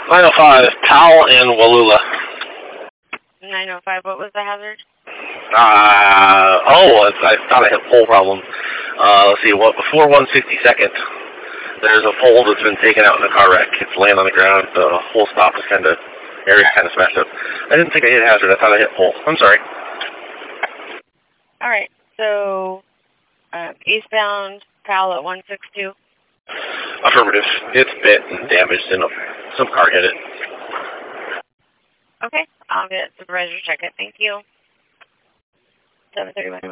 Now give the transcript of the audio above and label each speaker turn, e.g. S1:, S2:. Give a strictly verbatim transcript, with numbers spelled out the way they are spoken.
S1: nine oh five, Powell and Wallula.
S2: nine oh five, what was the hazard?
S1: Uh, oh, I thought I had a pole problem. Uh, let's see, what, before one sixty-second, there's a pole that's been taken out in a car wreck. It's laying on the ground. The whole stop is kind of, area kind of smashed up. I didn't think I hit hazard. I thought I hit pole. I'm sorry.
S2: All right, so uh, eastbound Powell at one six two.
S1: Affirmative. It's bit and damaged, and some car hit it.
S2: Okay, I'll get supervisor to check it. Thank you. seven thirty-one.